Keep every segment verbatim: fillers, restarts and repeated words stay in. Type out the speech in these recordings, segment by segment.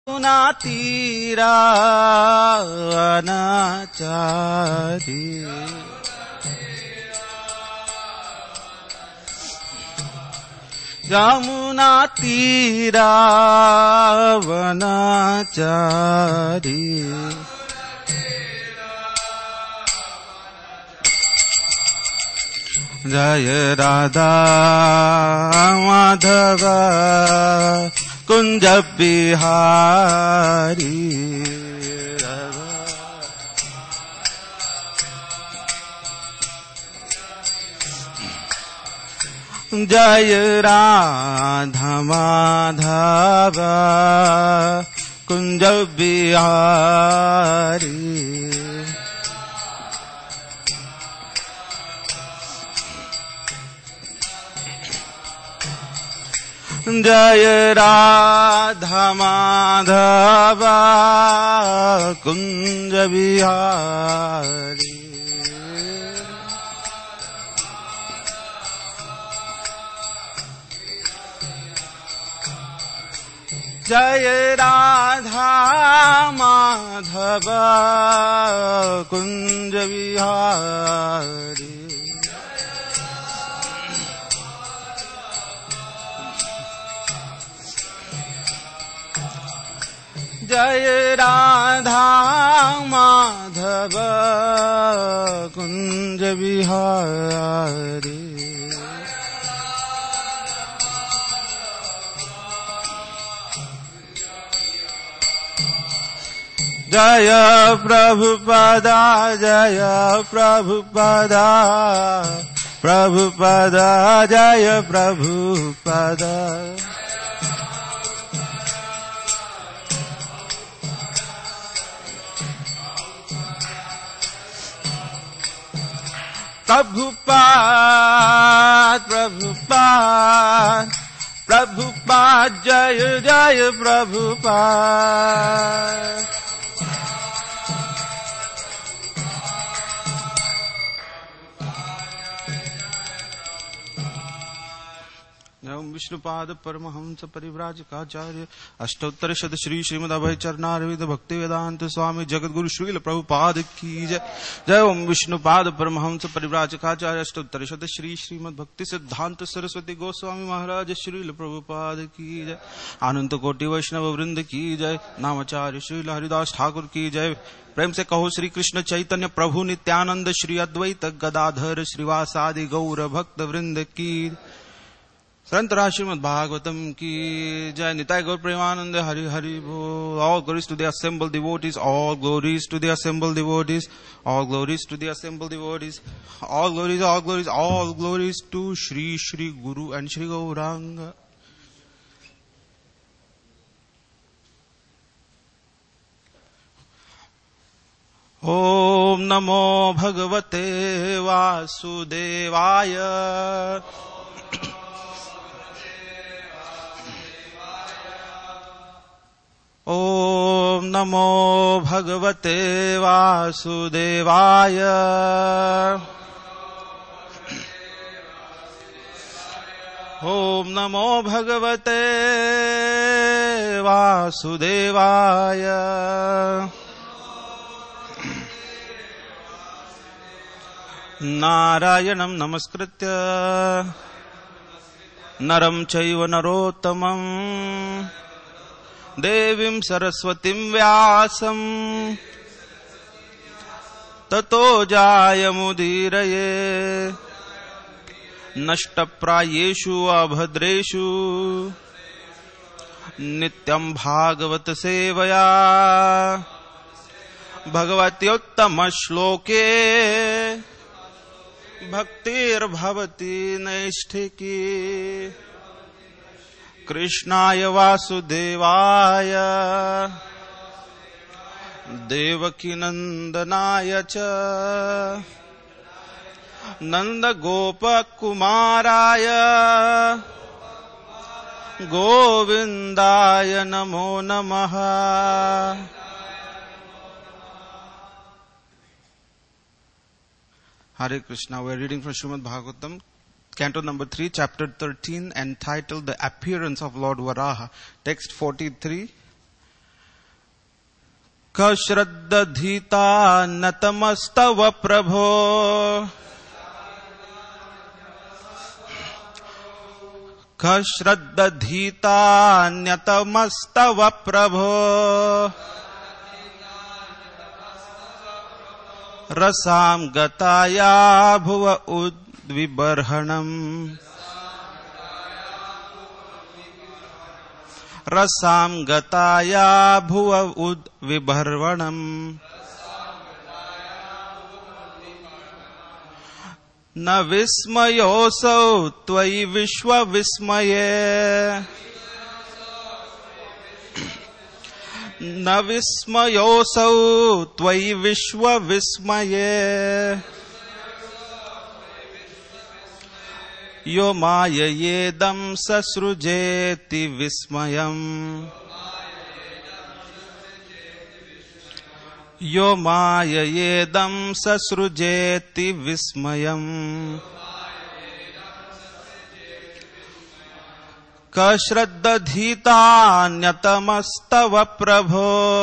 तीरा अनाचारी यमुना तीरा वनाचारी जय राधा माधव कुंज बिहारी जय राधा माधव कुंज बिहारी जय राधा माधव कुंज बिहारी जय राधा माधव कुंज बिहारी जय राधा माधव कुंज बिहारी जय प्रभुपदा जय प्रभुपदा प्रभुपदा जय प्रभुपदा प्रभुपाद प्रभुपाद प्रभुपाद जय जय प्रभुपाद विष्णुपाद परमहंस परिव्राजकाचार्य अष्टोत्तर शत श्री श्रीमद अभय चरणारविंद भक्ति वेदांत स्वामी जगतगुरु श्रील प्रभुपाद की जय। जय ओम विष्णुपाद परमहंस परिव्राजकाचार्य अष्टोत्तर शत श्री श्रीमद भक्ति सिद्धांत सरस्वती गोस्वामी महाराज श्रील प्रभुपाद की जय। अनंत कोटि वैष्णव वृंद की जय। नामाचार्य श्रील हरिदास ठाकुर की जय। प्रेम से कहो श्री कृष्ण चैतन्य प्रभु नित्यानंद श्री अद्वैत गदाधर श्रीवासादि गौर भक्त वृंद की संतरा श्रीमद् भागवतम की जय। निताय गौर प्रेमानंद हरि हरि बोल। All glories to the assembled devotees, all glories to the assembled devotees, all glories to the assembled devotees, all glories, all glories, all glories to Shri Shri Guru and Shri Gauranga. Om Namo Bhagavate Vasudevaya. ओम नमो भगवते वासुदेवाय। ओम नमो भगवते वासुदेवाय। नारायणं नमस्कृत्य नरं चैव नरोत्तमं देवीं सरस्वतीं व्यासं ततो जायमुदीरये। नष्टप्रायेषु अभद्रेषु नित्यं भागवत सेवया भगवत्योत्तमश्लोके भक्तिर्भवति नैष्ठिकी। कृष्णाय वासुदेवाय देवकीनंदनाय च नंदगोपकुमाराय गोविंदाय नमो नमः। Hare Krishna. We are reading from Srimad Bhagavatam, Canto number three, chapter thirteen, entitled The Appearance of Lord Varaha. Text forty-three. कश्रद्धीता नतमस्तव प्रभो कश्रद्धीता नतमस्तव प्रभो रसाम गताया भुव उद्विबर्हणम् रसाम गताया भुव उद्विबर्हणम् न विस्मयोऽसौ त्वयि विश्वविस्मये न विस्मयोऽसौ त्वयि विश्वविस्मये यो माययेदं ससृजेति विस्मयम् यो माययेदं ससृजेति विस्मयम् कश्रद्धीतान्यतमस्तव प्रभो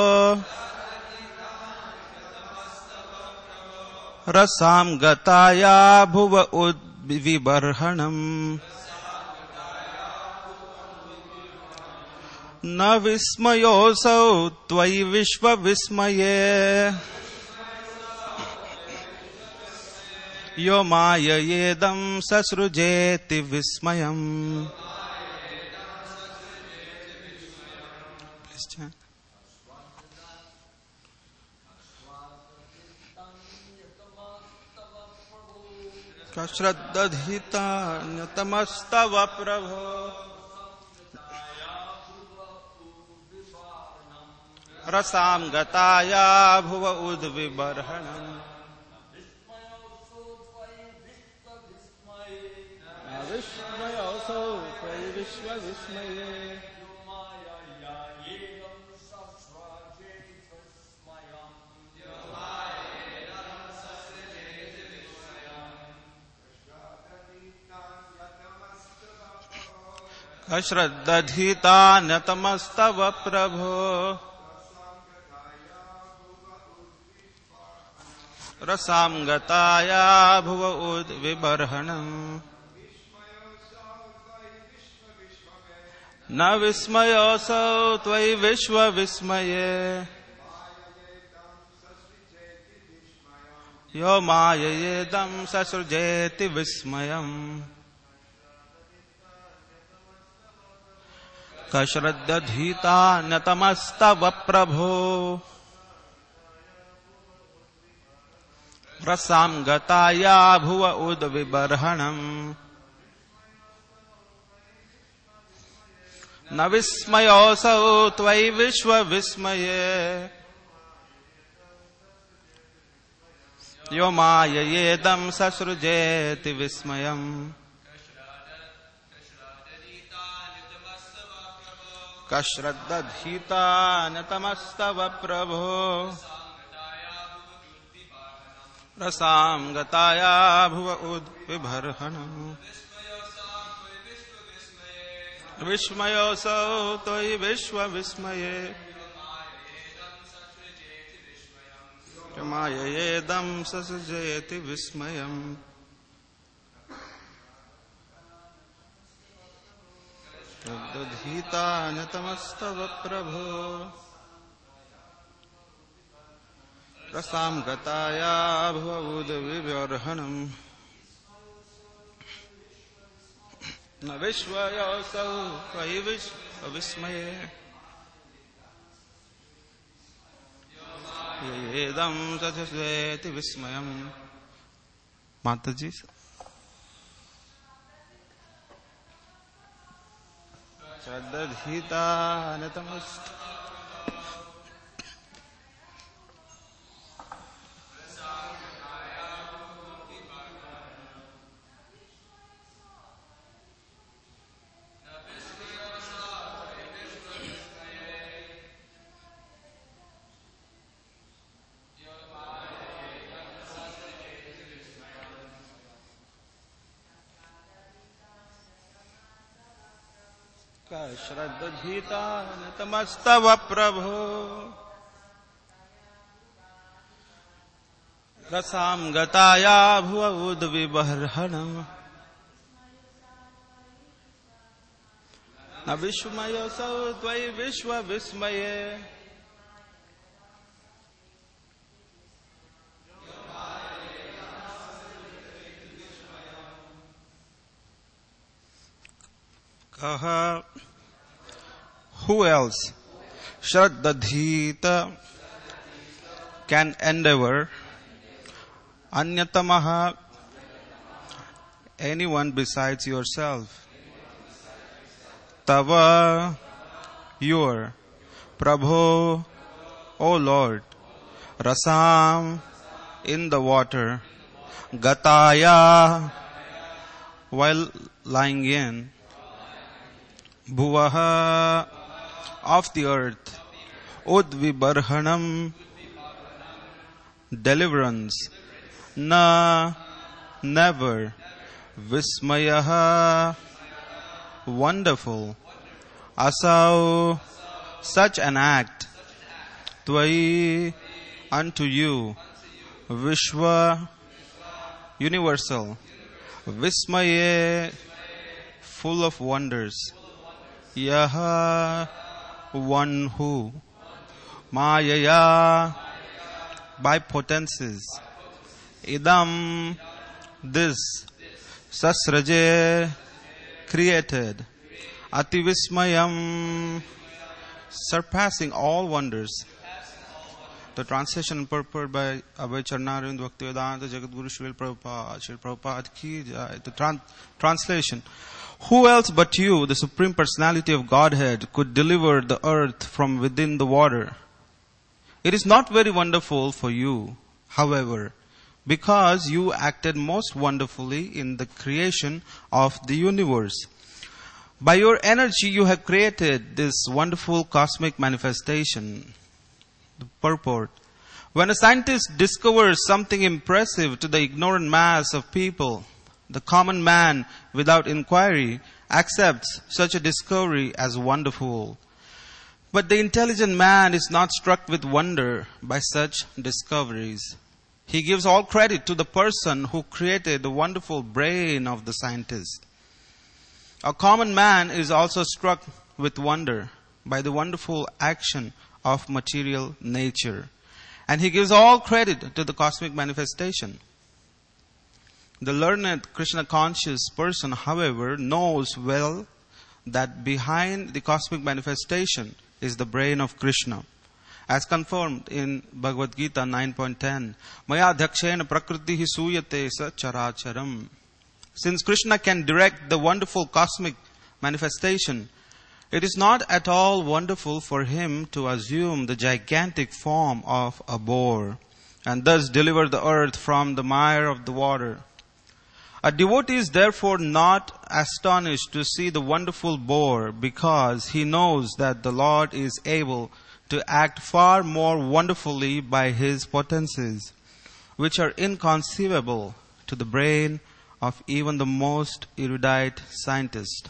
रसां गताया भुव उद्विबर्हणम् न विस्मयोऽसौ त्वयि विश्वविस्मये यो माययेदं ससृजेति विस्मयम् कश्रद्धीतान्यतमस्तव प्रभो रसां गताया भुव उद्विबर्हणम् विस्मयोऽसौ त्वयि विश्वविस्मये कश्रद्धीतान्यतमस्तव प्रभो रसां गताया भुव उद्विबर्हणम् न विस्मयोऽसौ त्वयि विश्वविस्मये यो माययेदं ससृजेति विस्मयम् कश्रद्धीतान्यतमस्तव प्रभो रसां गताया भुव उद्विबर्हणम् न विस्मयोऽसौ त्वयि विश्वविस्मये यो माययेदं ससृजेति विस्मयम् कश्रद्धीतान्यतमस्तव प्रभो रसां गताया भुव उद्विबर्हणम् विस्मयोऽसौ त्वयि विश्वविस्मये माययेदं ससृजेति विस्मयम् कश्रद्धीतान्यतमस्तव प्रभो रसां गताया भुव उद्विबर्हणम् न विस्मयोऽसौ त्वयि विश्वविस्मये येदं ससृजेति विस्मयम्। माताजी कश्रद्धीतान्यतमस्तव कश्रद्धीतान्यतमस्तव प्रभो Rasam gataya bhuva udvibarhanam. Na vishmaya satvai vishva vismaye. Kaha. Who else? Shraddhita can endeavor. Anyatamaha, anyone besides yourself. Tava, your. Prabho, O Lord. Rasam, in the water. Gataya, while lying in. Bhuvaha, of the earth. Udvibarhanam, deliverance. Na, never. Vismayaha, wonderful. Asau, such an act. Tvai, unto you. Vishwa, universal. Vismaye, full of wonders. Yaha, one who. Mayaya, by potencies. Idam, this. Sasraje, created. Ativismayam, surpassing all wonders. The translation and purport by Abhay Charnarvind Bhaktivedanta Jagadguru Srila Prabhupada. Srila Prabhupada ki jai. The tran- translation. Who else but you, the Supreme Personality of Godhead, could deliver the earth from within the water? It is not very wonderful for you, however, because you acted most wonderfully in the creation of the universe. By your energy you have created this wonderful cosmic manifestation. The purport. When a scientist discovers something impressive to the ignorant mass of people, the common man, without inquiry, accepts such a discovery as wonderful. But the intelligent man is not struck with wonder by such discoveries. He gives all credit to the person who created the wonderful brain of the scientist. A common man is also struck with wonder by the wonderful action of material nature. And he gives all credit to the cosmic manifestation. The learned Krishna-conscious person, however, knows well that behind the cosmic manifestation is the brain of Krishna. As confirmed in Bhagavad Gita nine point ten, Maya dhakshena prakritihi suyate sa characharam. Since Krishna can direct the wonderful cosmic manifestation, it is not at all wonderful for him to assume the gigantic form of a boar and thus deliver the earth from the mire of the water. A devotee is therefore not astonished to see the wonderful boar because he knows that the Lord is able to act far more wonderfully by his potencies, which are inconceivable to the brain of even the most erudite scientist.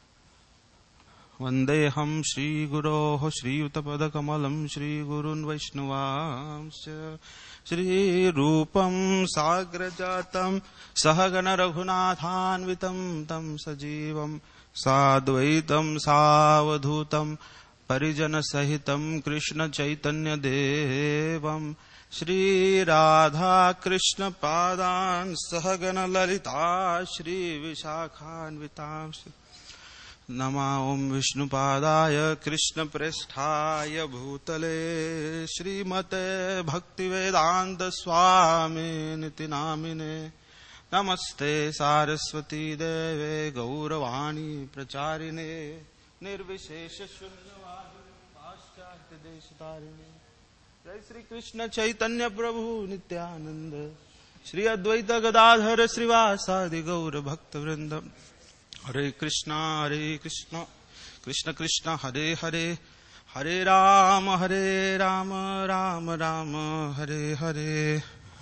Vandeham Shri Guroho Shri Utapada Kamalam Shri Gurun Vaishnavamsya Shri Rupam Sagrajatam Sahagana Raghunathanvitam Tam Sajivam Sadvaitam Savadhutam Parijana Sahitam Krishna Chaitanya Devam Shri Radha Krishna Padan Sahagana Lalita Shri Vishakhanvitam Nama Om Vishnu Padaya Krishna Presthaya Bhutale Shri Mate Bhakti Vedanta Swami Niti Namine Namaste Saraswati Deve Gauravani Pracharine Nirvishesha Shunyavadi Pascharya Deshatarine Jai Shri Krishna Chaitanya Prabhu Nityananda Shri Advaita Gadadhara Srivasadi Gaura Bhakta Vrindam Hare Krishna, Hare Krishna, Krishna Krishna, Hare Hare, Hare Rama, Hare Rama, Rama Rama, Hare Hare.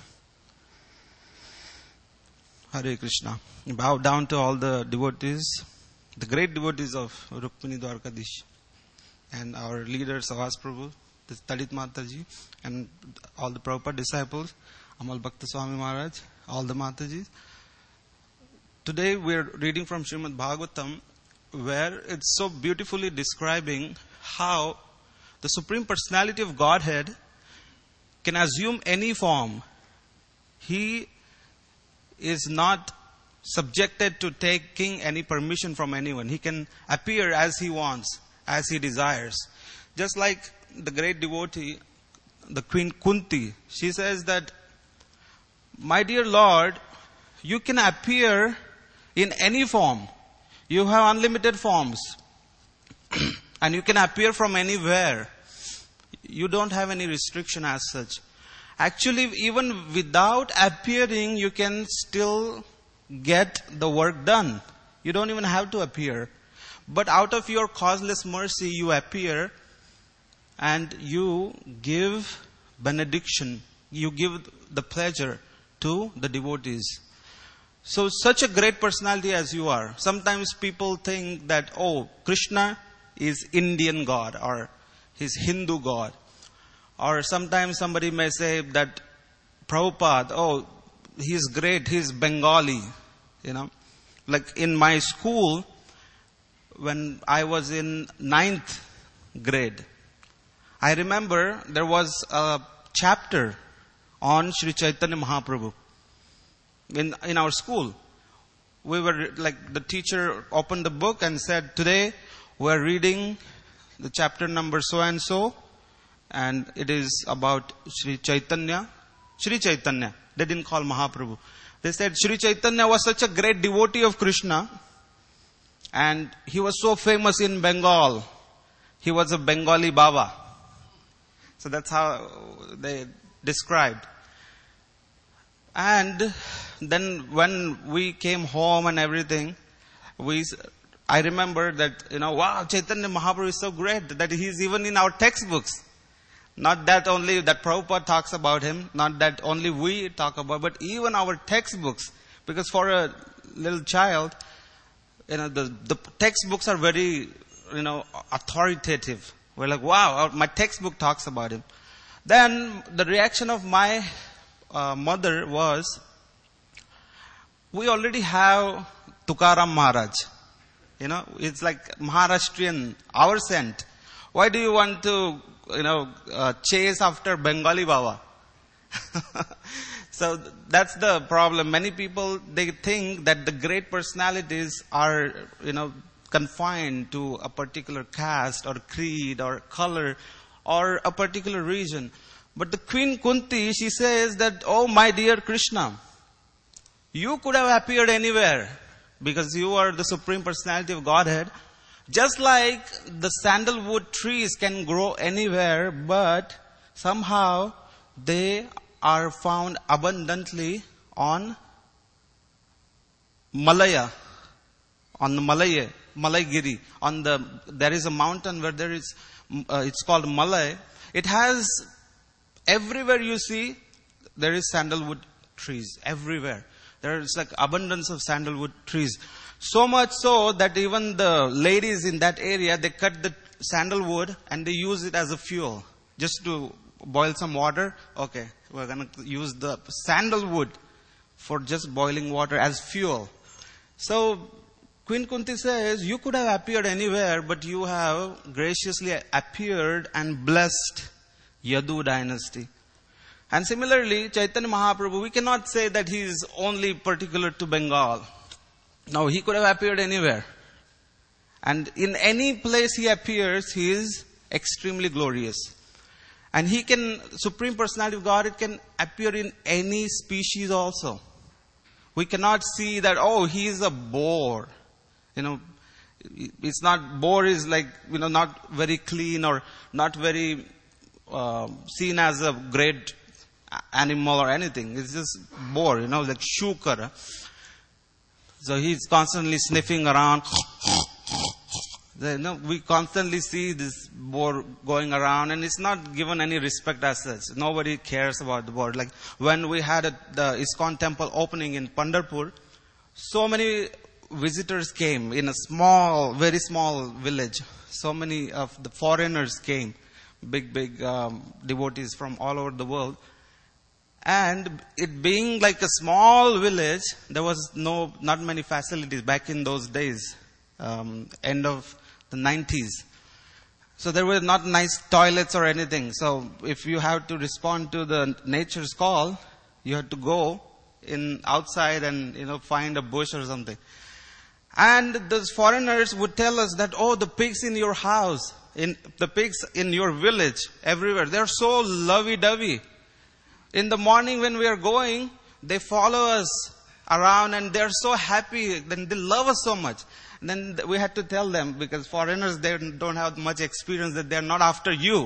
Hare Krishna. Bow down to all the devotees, the great devotees of Rukmini Dwarkadish, and our leader Savas Prabhu, Talit Mataji, and all the Prabhupada disciples. Amal Bhakta Swami Maharaj, all the Matajis. Today we are reading from Srimad Bhagavatam, where it's so beautifully describing how the Supreme Personality of Godhead can assume any form. He is not subjected to taking any permission from anyone. He can appear as he wants, as he desires. Just like the great devotee, the Queen Kunti, she says that, my dear Lord, you can appear in any form. You have unlimited forms. And you can appear from anywhere. You don't have any restriction as such. Actually, even without appearing, you can still get the work done. You don't even have to appear. But out of your causeless mercy, you appear and you give benediction. You give the pleasure to the devotees. So such a great personality as you are. Sometimes people think that, oh, Krishna is Indian God or he's Hindu God. Or sometimes somebody may say that Prabhupada, oh, he's great, he's Bengali. You know, like in my school, when I was in ninth grade, I remember there was a chapter on Sri Chaitanya Mahaprabhu. In, in our school, we were like, the teacher opened the book and said, today we're reading the chapter number so and so, and it is about Sri Chaitanya. Sri Chaitanya. They didn't call Mahaprabhu. They said Sri Chaitanya was such a great devotee of Krishna, and he was so famous in Bengal. He was a Bengali Baba. So that's how they described. And then when we came home and everything, we, I remember that, you know, wow, Chaitanya Mahaprabhu is so great that he's even in our textbooks. Not that only that Prabhupada talks about him, not that only we talk about, but even our textbooks. Because for a little child, you know, the, the textbooks are very, you know, authoritative. We're like, wow, my textbook talks about him. Then the reaction of my uh, mother was, we already have Tukaram Maharaj. You know, it's like Maharashtrian, our scent. Why do you want to, you know, uh, chase after Bengali Baba? So that's the problem. Many people, they think that the great personalities are, you know, confined to a particular caste or creed or color or a particular region. But the Queen Kunti, she says that, oh my dear Krishna, you could have appeared anywhere because you are the Supreme Personality of Godhead. Just like the sandalwood trees can grow anywhere, but somehow they are found abundantly on Malaya, on the Malaya, Malaygiri. On the, there is a mountain where there is, uh, it's called Malay. It has, everywhere you see, there is sandalwood trees, everywhere. There is like abundance of sandalwood trees. So much so that even the ladies in that area, they cut the sandalwood and they use it as a fuel. Just to boil some water. Okay, we're going to use the sandalwood for just boiling water as fuel. So Queen Kunti says, you could have appeared anywhere, but you have graciously appeared and blessed Yadu dynasty. And similarly, Chaitanya Mahaprabhu, we cannot say that he is only particular to Bengal. No, he could have appeared anywhere. And in any place he appears, he is extremely glorious. And he can, Supreme Personality of God, it can appear in any species also. We cannot see that, oh, he is a boar. You know, it's not, boar is like, you know, not very clean or not very uh, seen as a great animal or anything. It's just boar, you know, like shukar. So he's constantly sniffing around. You know, we constantly see this boar going around, and it's not given any respect as such. Nobody cares about the boar. Like when we had a, the ISKCON temple opening in Pandharpur, so many visitors came in a small, very small village. So many of the foreigners came, big, big um, devotees from all over the world. And it being like a small village, there was no, not many facilities back in those days, um, end of the nineties. So there were not nice toilets or anything. So if you have to respond to the nature's call, you had to go in outside and, you know, find a bush or something. And those foreigners would tell us that, oh, the pigs in your house, in the pigs in your village, everywhere, they're so lovey-dovey. In the morning when we are going, they follow us around and they're so happy, then they love us so much. And then we had to tell them, because foreigners, they don't have much experience, that they're not after you.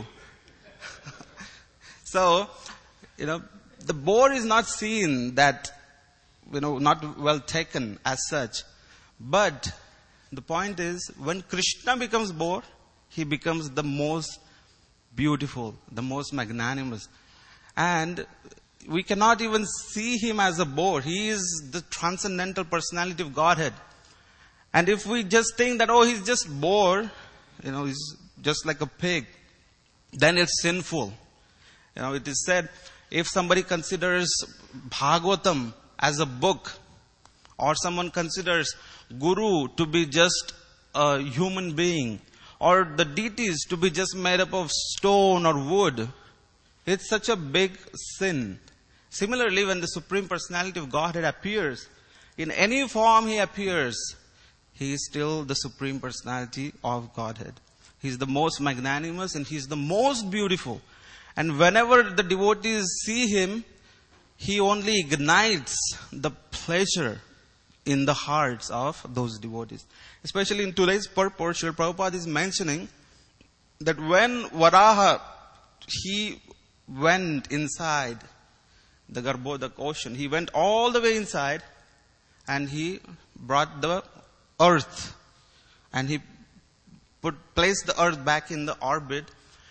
So, you know, the boar is not seen that, you know, not well taken as such. But the point is, when Krishna becomes boar, he becomes the most beautiful, the most magnanimous. And we cannot even see him as a boar. He is the transcendental personality of Godhead. And if we just think that, oh, he's just boar, you know, he's just like a pig, then it's sinful. You know, it is said, if somebody considers Bhagavatam as a book, or someone considers Guru to be just a human being, or the deities to be just made up of stone or wood, it's such a big sin. Similarly, when the Supreme Personality of Godhead appears, in any form he appears, he is still the Supreme Personality of Godhead. He's the most magnanimous and he's the most beautiful. And whenever the devotees see him, he only ignites the pleasure in the hearts of those devotees. Especially in today's purport, Srila Prabhupada is mentioning that when Varaha, he went inside the Garbhodak ocean, he went all the way inside and he brought the earth and he put placed the earth back in the orbit.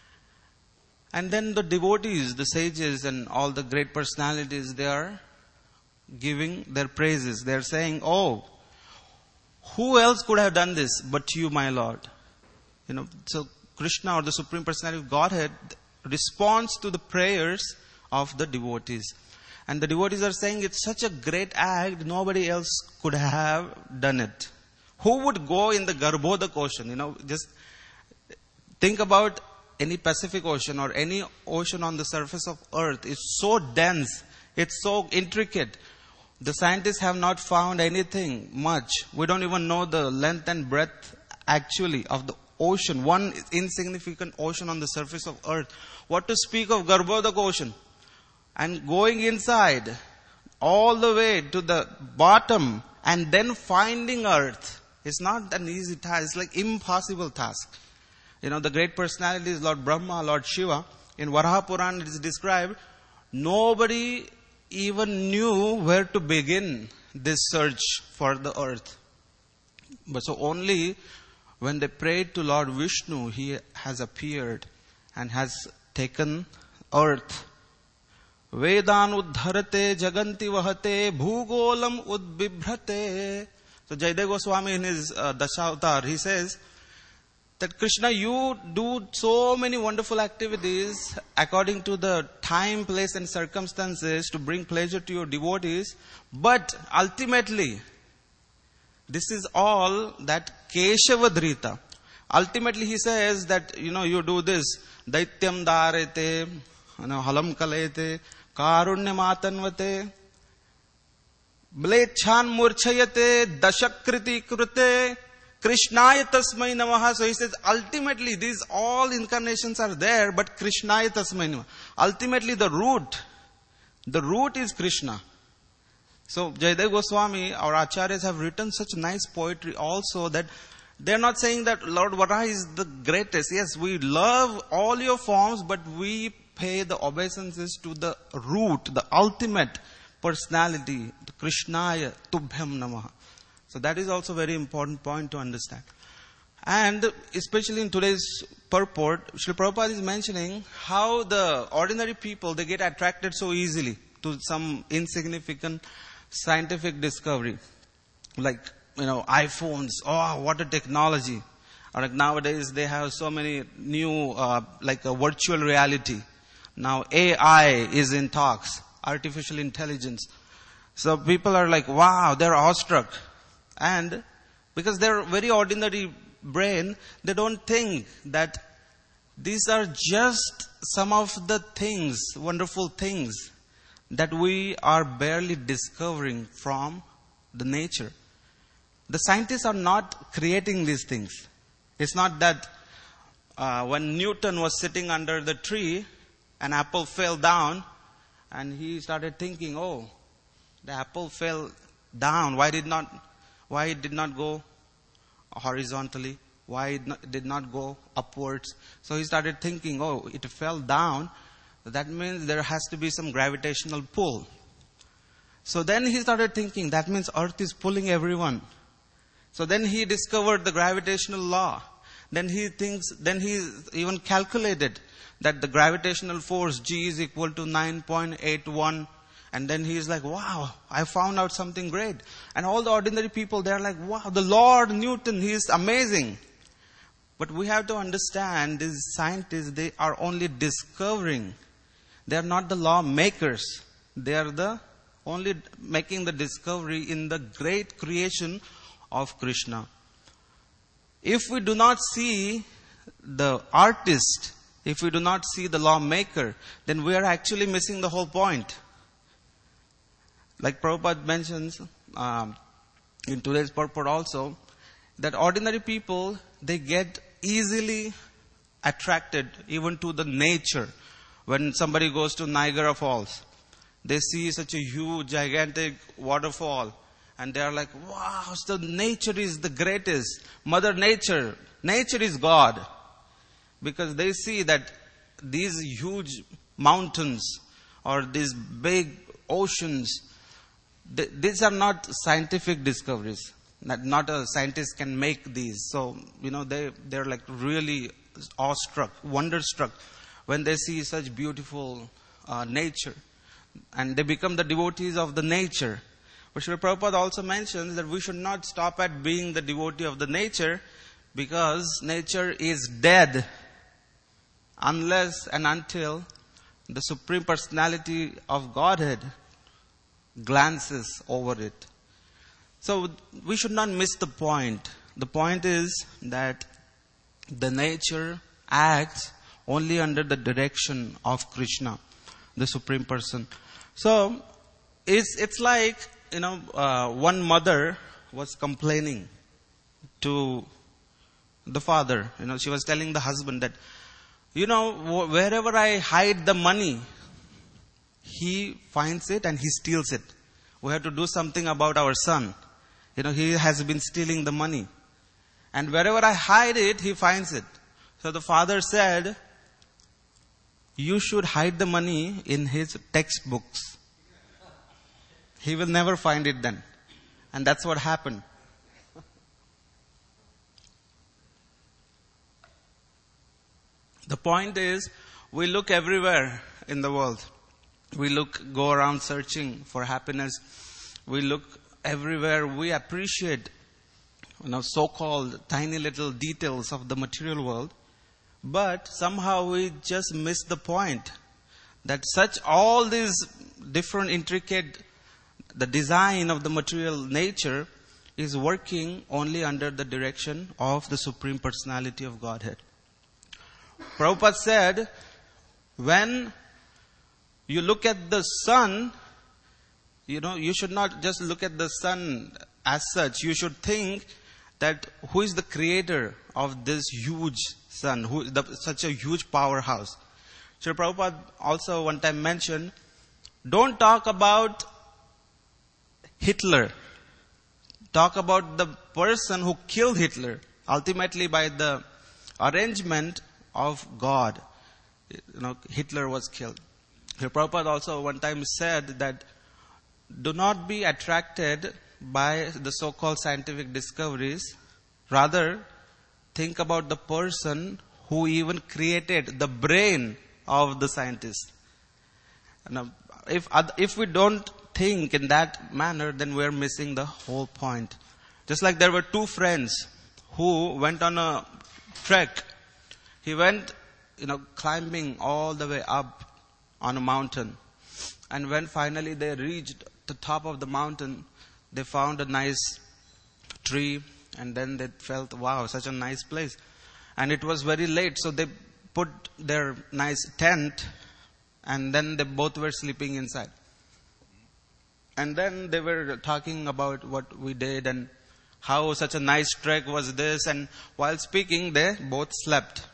And then the devotees, the sages and all the great personalities, they are giving their praises. They are saying, oh, who else could have done this but you, my Lord? You know, so Krishna, or the Supreme Personality of Godhead, responds to the prayers of the devotees. And the devotees are saying it's such a great act, nobody else could have done it. Who would go in the Garbhodak ocean? You know, just think about any Pacific Ocean or any ocean on the surface of earth. It's so dense. It's so intricate. The scientists have not found anything much. We don't even know the length and breadth actually of the ocean. One insignificant ocean on the surface of earth. What to speak of Garbhodak ocean? And going inside all the way to the bottom and then finding earth. It's not an easy task. It's like impossible task. You know, the great personalities, Lord Brahma, Lord Shiva, in Varaha Purana it is described, nobody even knew where to begin this search for the earth. But so only when they prayed to Lord Vishnu, he has appeared and has taken earth. Vedan uddharate jaganti vahate bhugolam udbibhrate. So Jayadeva Goswami in his uh, Dashavatar, he says that Krishna, you do so many wonderful activities according to the time, place and circumstances to bring pleasure to your devotees. But ultimately, this is all that Keshava Dhrita. Ultimately he says that, you know, you do this. Daityam dharete, you know, halam kalete, karunya matanvate, Mlechan murchayate, dashakriti krute, Krishnaya tasmai namaha. So he says, ultimately these all incarnations are there, but Krishnaya tasmai namaha. Ultimately the root, the root is Krishna. So Jayadeva Goswami, our acharyas have written such nice poetry also that they're not saying that Lord Varaha is the greatest. Yes, we love all your forms, but we pay the obeisances to the root, the ultimate personality, Krishnaya Tubhyam Namaha. So that is also a very important point to understand. And especially in today's purport, Srila Prabhupada is mentioning how the ordinary people, they get attracted so easily to some insignificant scientific discovery. Like, you know, iPhones. Oh, what a technology. Or like nowadays they have so many new, uh, like a virtual reality. Now A I is in talks. artificial intelligence. So people are like, wow, they're awestruck. And because they're very ordinary brain, they don't think that these are just some of the things, wonderful things that we are barely discovering from the nature. The scientists are not creating these things. It's not that uh, when Newton was sitting under the tree, an apple fell down, and he started thinking, oh, the apple fell down. Why did not, why it did not go horizontally? Why it not, did not go upwards? So he started thinking, oh, it fell down. That means there has to be some gravitational pull. So then he started thinking, that means Earth is pulling everyone. So then he discovered the gravitational law. Then he thinks, then he even calculated that the gravitational force G is equal to nine point eight one. And then he is like, wow, I found out something great. And all the ordinary people, they are like, wow, the Lord Newton, he is amazing. But we have to understand, these scientists, they are only discovering. They are not the law makers. They are the only making the discovery in the great creation of Krishna. If we do not see the artist, if we do not see the lawmaker, then we are actually missing the whole point. Like Prabhupada mentions um, in today's purport also, that ordinary people, they get easily attracted even to the nature. When somebody goes to Niagara Falls, they see such a huge, gigantic waterfall, and they are like, wow, so nature is the greatest. Mother Nature, nature is God. Because they see that these huge mountains or these big oceans, th- these are not scientific discoveries. Not, not a scientist can make these. So, you know, they, they're like really awestruck, wonderstruck when they see such beautiful uh, nature. And they become the devotees of the nature. But Srila Prabhupada also mentions that we should not stop at being the devotee of the nature, because nature is dead unless and until the Supreme Personality of Godhead glances over it. So we should not miss the point. The point is that the nature acts only under the direction of Krishna, the Supreme Person. So it's it's like, you know, uh, one mother was complaining to the father. You know, she was telling the husband that, you know, wherever I hide the money, he finds it and he steals it. We have to do something about our son. You know, he has been stealing the money. And wherever I hide it, he finds it. So the father said, you should hide the money in his textbooks. He will never find it then. And that's what happened. The point is, we look everywhere in the world. We look, go around searching for happiness. We look everywhere. We appreciate, you know, so-called tiny little details of the material world. But somehow we just miss the point that such all these different intricate, the design of the material nature is working only under the direction of the Supreme Personality of Godhead. Prabhupada said, when you look at the sun, you know, you should not just look at the sun as such. You should think that who is the creator of this huge sun, who the, such a huge powerhouse. Srila Prabhupada also one time mentioned, don't talk about Hitler. Talk about the person who killed Hitler, ultimately by the arrangement of God. You know, Hitler was killed. Srila Prabhupada also one time said that do not be attracted by the so-called scientific discoveries. Rather, think about the person who even created the brain of the scientist. Now, if if we don't think in that manner, then we're missing the whole point. Just like there were two friends who went on a trek. He went, you know, climbing all the way up on a mountain. And when finally they reached the top of the mountain, they found a nice tree, and then they felt, wow, such a nice place. And it was very late, so they put their nice tent, and then they both were sleeping inside. And then they were talking about what we did and how such a nice trek was this, and while speaking, they both slept.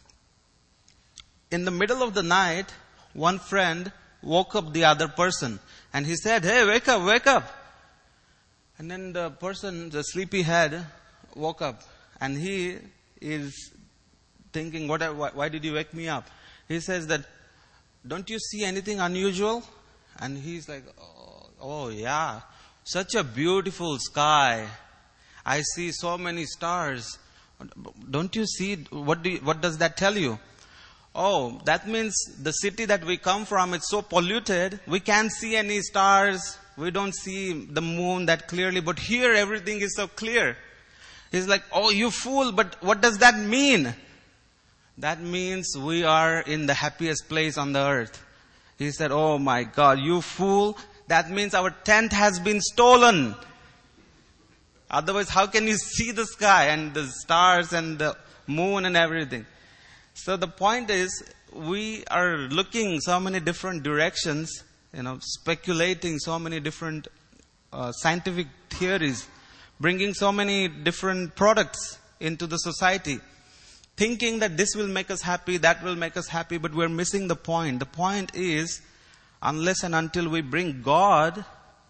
In the middle of the night, one friend woke up the other person, and he said, "Hey, wake up, wake up." And then the person, the sleepyhead, woke up, and he is thinking, what, why, why did you wake me up? He says that, "Don't you see anything unusual?" And he's like, oh, oh yeah, such a beautiful sky. I see so many stars. Don't you see? What do you, what does that tell you? Oh, that means the city that we come from, it's so polluted. We can't see any stars. We don't see the moon that clearly. But here everything is so clear. He's like, "Oh, you fool, but what does that mean?" That means we are in the happiest place on the earth. He said, "Oh my God, you fool. That means our tent has been stolen. Otherwise, how can you see the sky and the stars and the moon and everything?" So the point is, we are looking so many different directions, you know, speculating so many different uh, scientific theories, bringing so many different products into the society, thinking that this will make us happy, that will make us happy, but we're missing the point. The point is, unless and until we bring God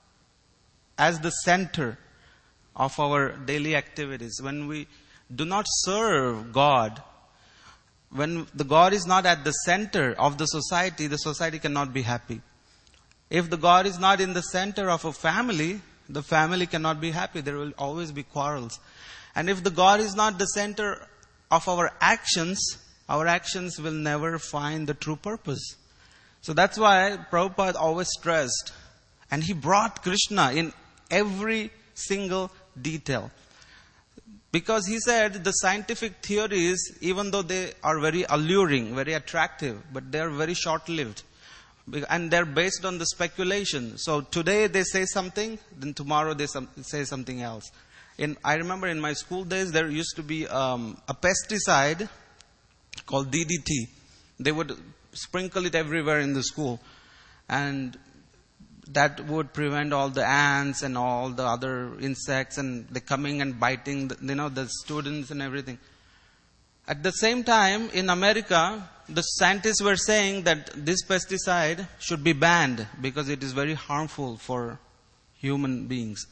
as the center of our daily activities, when we do not serve God, when the God is not at the center of the society, the society cannot be happy. If the God is not in the center of a family, the family cannot be happy. There will always be quarrels. And if the God is not the center of our actions, our actions will never find the true purpose. So that's why Prabhupada always stressed, and he brought Krishna in every single detail. Because he said the scientific theories, even though they are very alluring, very attractive, but they are very short-lived. And they're based on the speculation. So today they say something, then tomorrow they some, say something else. In, I remember in my school days, there used to be um, a pesticide called D D T. They would sprinkle it everywhere in the school. And that would prevent all the ants and all the other insects, and they coming and biting, the, you know, the students and everything. At the same time, in America, the scientists were saying that this pesticide should be banned because it is very harmful for human beings.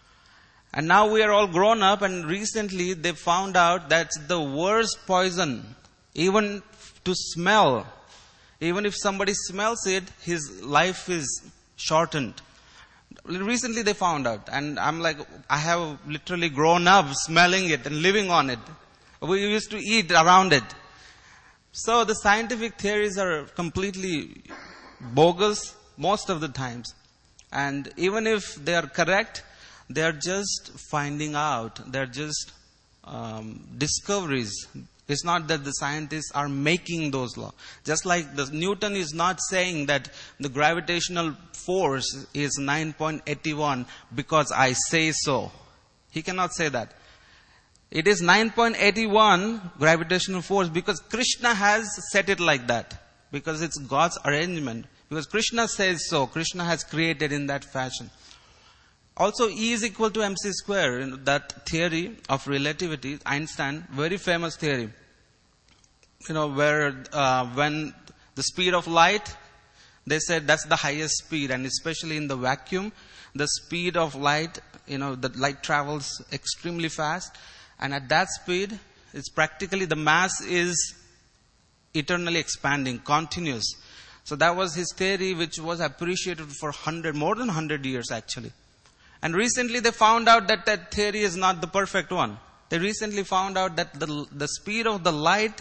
And now we are all grown up, and recently they found out that's the worst poison, even to smell. Even if somebody smells it, his life is shortened. Recently they found out, and I'm like, I have literally grown up smelling it and living on it. We used to eat around it. So the scientific theories are completely bogus most of the times. And even if they are correct, they are just finding out. They are just um, discoveries. It's not that the scientists are making those laws. Just like the Newton is not saying that the gravitational force is nine point eight one because I say so. He cannot say that. It is nine point eight one gravitational force because Krishna has set it like that. Because it's God's arrangement. Because Krishna says so. Krishna has created in that fashion. Also, E is equal to mc square. You know, that theory of relativity, Einstein, very famous theory. You know, where uh, when the speed of light, they said that's the highest speed, and especially in the vacuum, the speed of light, you know, the light travels extremely fast, and at that speed, it's practically the mass is eternally expanding, continuous. So that was his theory, which was appreciated for hundred, more than hundred years actually. And recently they found out that that theory is not the perfect one. They recently found out that the, the speed of the light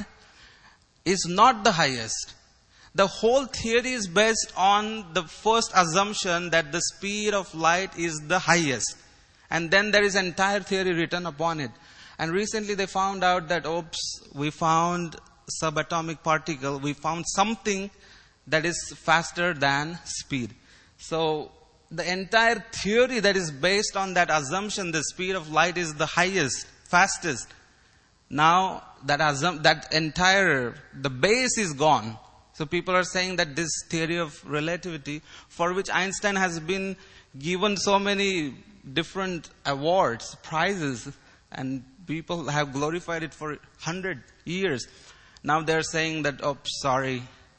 is not the highest. The whole theory is based on the first assumption that the speed of light is the highest. And then there is entire theory written upon it. And recently they found out that, oops, we found subatomic particle. We found something that is faster than speed. So the entire theory that is based on that assumption, the speed of light is the highest, fastest. Now that assum- that entire, the base is gone. So people are saying that this theory of relativity, for which Einstein has been given so many different awards, prizes, and people have glorified it for one hundred years. Now they're saying that, oh, sorry,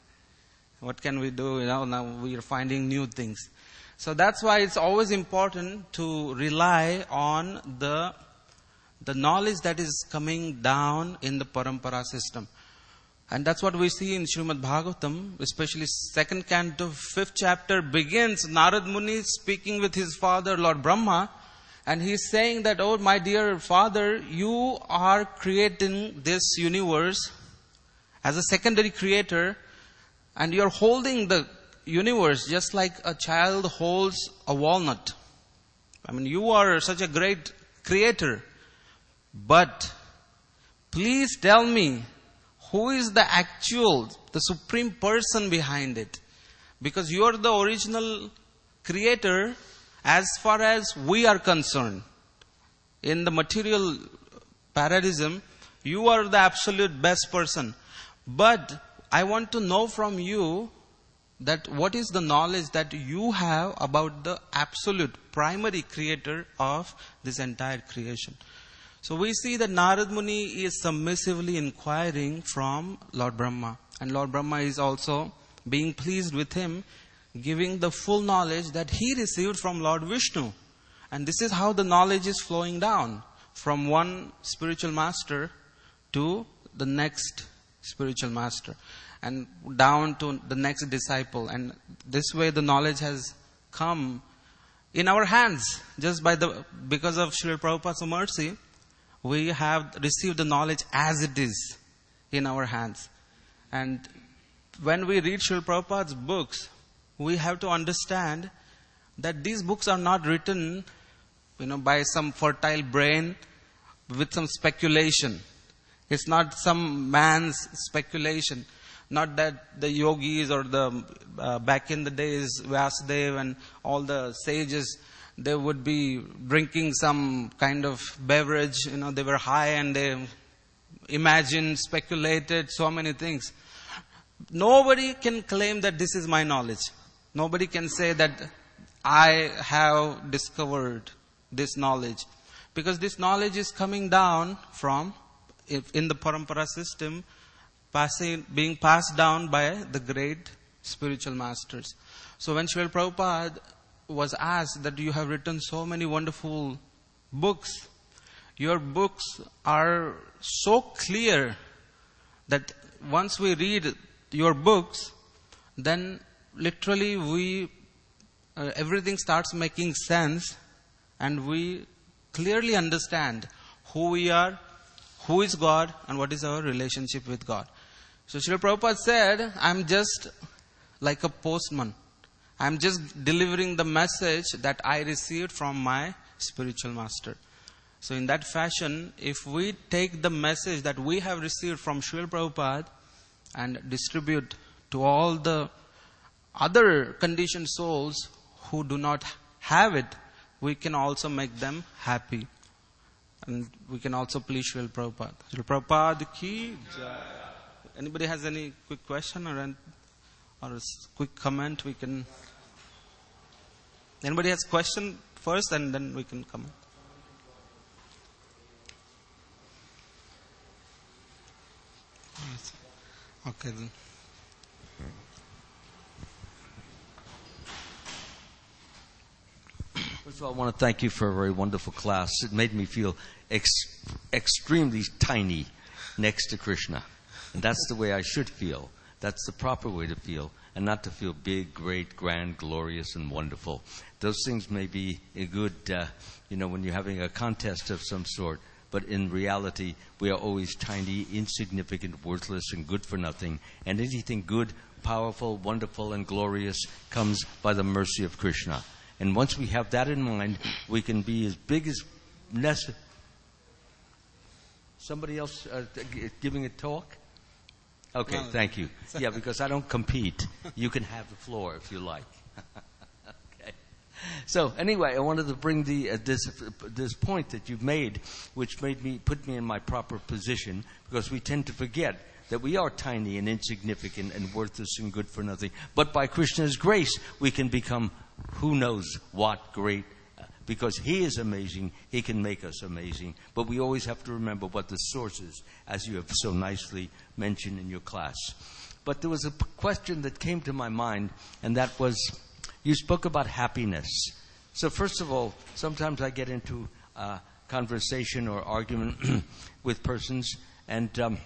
what can we do? You know, now we are finding new things. So that's why it's always important to rely on the, the knowledge that is coming down in the Parampara system. And that's what we see in Srimad Bhagavatam, especially second canto, fifth chapter begins, Narad Muni speaking with his father, Lord Brahma, and he's saying that, oh, my dear father, you are creating this universe as a secondary creator, and you're holding the universe just like a child holds a walnut. I mean, you are such a great creator, but please tell me, who is the actual, the supreme person behind it? Because you are the original creator as far as we are concerned. In the material paradigm, you are the absolute best person. But I want to know from you that what is the knowledge that you have about the absolute primary creator of this entire creation. So we see that Narad Muni is submissively inquiring from Lord Brahma. And Lord Brahma is also being pleased with him, giving the full knowledge that he received from Lord Vishnu. And this is how the knowledge is flowing down from one spiritual master to the next spiritual master and down to the next disciple. And this way the knowledge has come in our hands just by the because of Srila Prabhupada's mercy. We have received the knowledge as it is in our hands. And when we read Srila Prabhupada's books, we have to understand that these books are not written, you know, by some fertile brain with some speculation. It's not some man's speculation. Not that the yogis or the, uh, back in the days, Vyasadeva and all the sages, they would be drinking some kind of beverage, you know, they were high and they imagined, speculated so many things. Nobody can claim that this is my knowledge. Nobody can say that I have discovered this knowledge. Because this knowledge is coming down from, in the Parampara system, passing, being passed down by the great spiritual masters. So when Srila Prabhupada was asked that you have written so many wonderful books, your books are so clear that once we read your books, then literally we, uh, everything starts making sense and we clearly understand who we are, who is God, and what is our relationship with God. So Srila Prabhupada said, I'm just like a postman. I'm just delivering the message that I received from my spiritual master. So in that fashion, if we take the message that we have received from Srila Prabhupada and distribute to all the other conditioned souls who do not have it, we can also make them happy. And we can also please Srila Prabhupada. Srila Prabhupada ki jai. Anybody has any quick question or an, or a quick comment? We can. Anybody has question first, and then we can comment. Okay then. First of all, I want to thank you for a very wonderful class. It made me feel ex- extremely tiny next to Krishna. And that's the way I should feel. That's the proper way to feel. And not to feel big, great, grand, glorious, and wonderful. Those things may be a good, uh, you know, when you're having a contest of some sort. But in reality, we are always tiny, insignificant, worthless, and good for nothing. And anything good, powerful, wonderful, and glorious comes by the mercy of Krishna. And once we have that in mind, we can be as big as necessary. Somebody else uh, th- giving a talk? Okay, no, thank you. Yeah, because I don't compete. You can have the floor if you like. So anyway, I wanted to bring the uh, this this point that you've made, which made me put me in my proper position, because we tend to forget that we are tiny and insignificant and worthless and good for nothing. But by Krishna's grace, we can become who knows what great, uh, because He is amazing. He can make us amazing. But we always have to remember what the source is, as you have so nicely mentioned in your class. But there was a p- question that came to my mind, and that was, you spoke about happiness. So first of all, sometimes I get into uh, conversation or argument with persons, and um,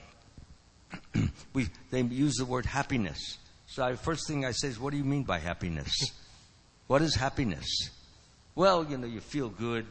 we they use the word happiness. So I, first thing I say is, what do you mean by happiness? What is happiness? Well, you know, you feel good.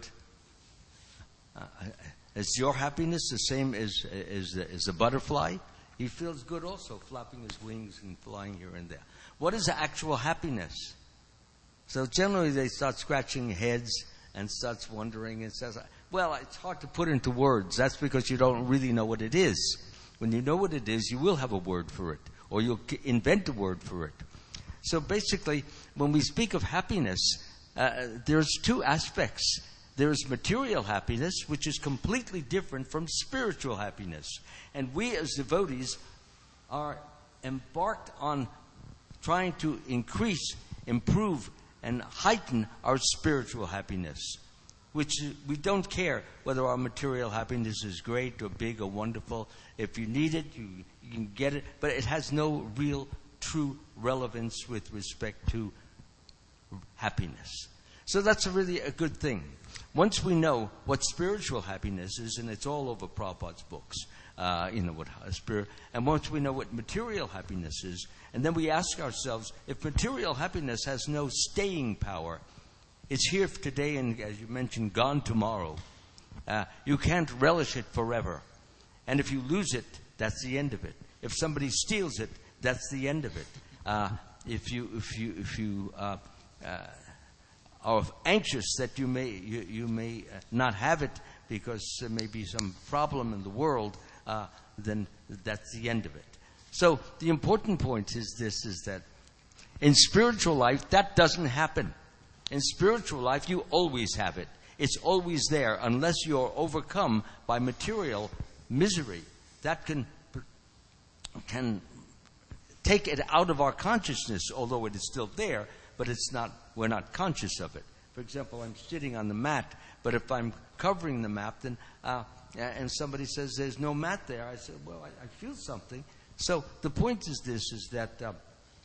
Uh, is your happiness the same as, as, as a butterfly? He feels good also, flapping his wings and flying here and there. What is actual happiness? So generally they start scratching heads and starts wondering and says, well, it's hard to put into words. That's because you don't really know what it is. When you know what it is, you will have a word for it, or you'll invent a word for it. So basically, when we speak of happiness, uh, there's two aspects. There's material happiness, which is completely different from spiritual happiness. And we as devotees are embarked on trying to increase, improve, and heighten our spiritual happiness, which we don't care whether our material happiness is great or big or wonderful. If you need it, you, you can get it, but it has no real, true relevance with respect to happiness. So that's a really a good thing. Once we know what spiritual happiness is, and it's all over Prabhupada's books, uh, you know what spirit, and once we know what material happiness is, and then we ask ourselves, if material happiness has no staying power, it's here today and, as you mentioned, gone tomorrow. Uh, you can't relish it forever. And if you lose it, that's the end of it. If somebody steals it, that's the end of it. Uh, if you if you if you uh, uh, are anxious that you may you, you may not have it because there may be some problem in the world, uh, then that's the end of it. So the important point is this: is that in spiritual life that doesn't happen. In spiritual life, you always have it. It's always there, unless you're overcome by material misery. That can can take it out of our consciousness, although it is still there, but it's not. We're not conscious of it. For example, I'm sitting on the mat, but if I'm covering the mat, then uh, and somebody says there's no mat there, I say, well, I, I feel something. So the point is this: is that uh,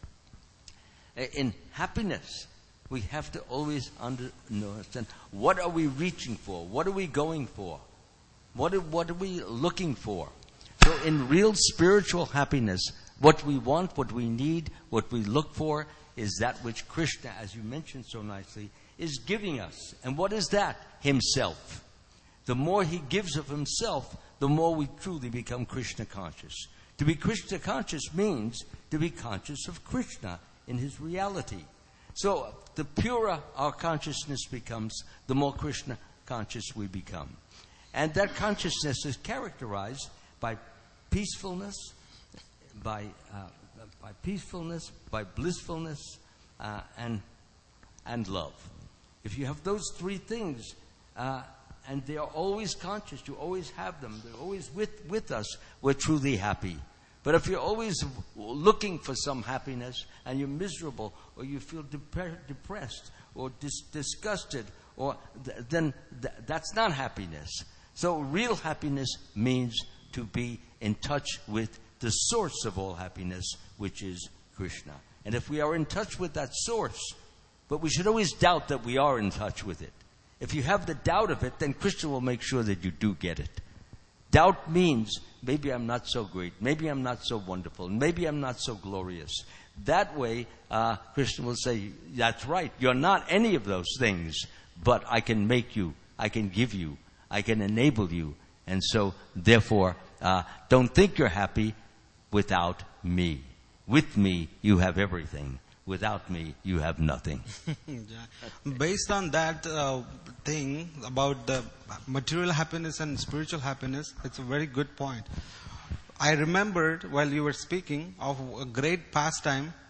in happiness, we have to always understand, what are we reaching for? What are we going for? What are, what are we looking for? So in real spiritual happiness, what we want, what we need, what we look for is that which Krishna, as you mentioned so nicely, is giving us. And what is that? Himself. The more He gives of Himself, the more we truly become Krishna conscious. To be Krishna conscious means to be conscious of Krishna in His reality. So the purer our consciousness becomes, the more Krishna conscious we become. And that consciousness is characterized by peacefulness, by uh, by peacefulness, by blissfulness, uh, and and love. If you have those three things, uh, and they are always conscious, you always have them, they're always with, with us, we're truly happy. But if you're always looking for some happiness and you're miserable, or you feel dep- depressed or dis- disgusted, or th- then th- that's not happiness. So real happiness means to be in touch with the source of all happiness, which is Krishna. And if we are in touch with that source, but we should always doubt that we are in touch with it. If you have the doubt of it, then Krishna will make sure that you do get it. Doubt means, maybe I'm not so great, maybe I'm not so wonderful, maybe I'm not so glorious. That way, uh, Krishna will say, that's right, you're not any of those things, but I can make you, I can give you, I can enable you. And so, therefore, uh, don't think you're happy without me. With me, you have everything. Without me, you have nothing. Based on that uh, thing about the material happiness and spiritual happiness, it's a very good point. I remembered while you were speaking of a great pastime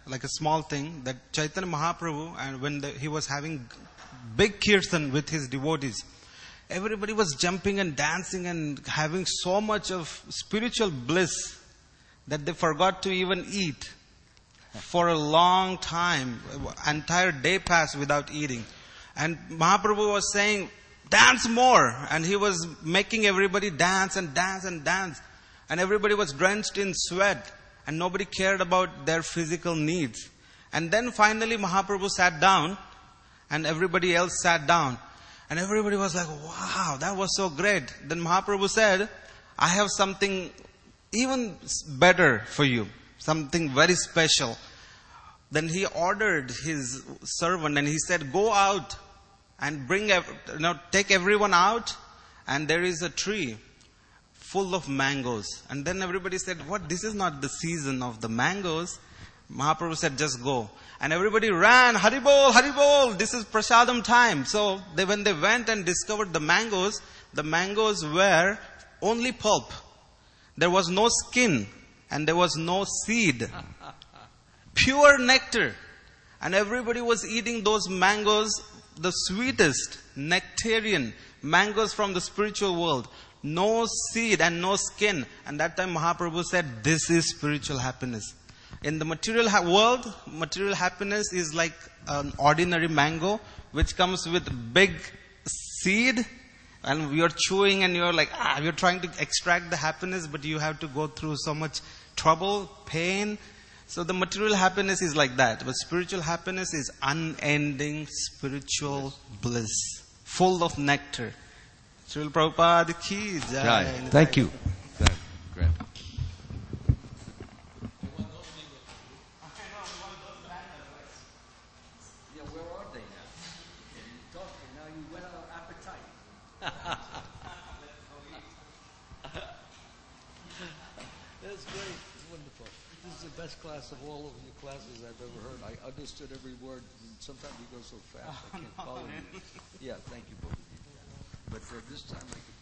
like a small thing, that Chaitanya Mahaprabhu, and when the, he was having big kirtan with his devotees, everybody was jumping and dancing and having so much of spiritual bliss that they forgot to even eat. For a long time, entire day passed without eating. And Mahaprabhu was saying, dance more. And he was making everybody dance and dance and dance. And everybody was drenched in sweat. And nobody cared about their physical needs. And then finally Mahaprabhu sat down. And everybody else sat down. And everybody was like, wow, that was so great. Then Mahaprabhu said, I have something even better for you. Something very special. Then he ordered his servant and he said, go out and bring, you know, take everyone out, and there is a tree full of mangoes. And then everybody said, what, this is not the season of the mangoes. Mahaprabhu said, just go. And everybody ran, Haribol, Haribol, this is prasadam time. So they, when they went and discovered the mangoes, the mangoes were only pulp. There was no skin and there was no seed. Pure nectar. And everybody was eating those mangoes, the sweetest nectarian mangoes from the spiritual world. No seed and no skin. And that time Mahaprabhu said, this is spiritual happiness. In the material ha- world, material happiness is like an ordinary mango, which comes with big seed. And you're chewing and you're like, ah, you're trying to extract the happiness, but you have to go through so much trouble, pain. So the material happiness is like that. But spiritual happiness is unending spiritual bliss, full of nectar. Srila Prabhupada ki jai. Thank you. Great. Yeah, where are they now? You talked and now you went on appetite. That's great. It's wonderful. This is the best class of all of your classes I've ever heard. I understood every word. Sometimes you go so fast I can't follow you. Yeah, thank you both of you. But uh, this time I could